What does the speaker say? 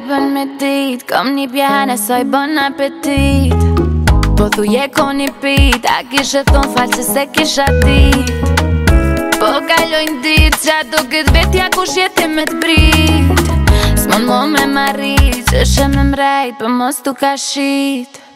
bën me dit, kom një pjane sa i bën apetit. Po thuje ko një pit, a kishe thon falë se kisha dit. Po kalojnë dit, qa do këtë vetja kush jeti me t'brit. S'mon mo me marrit, që shë me mrejt, për mos t'u ka shit.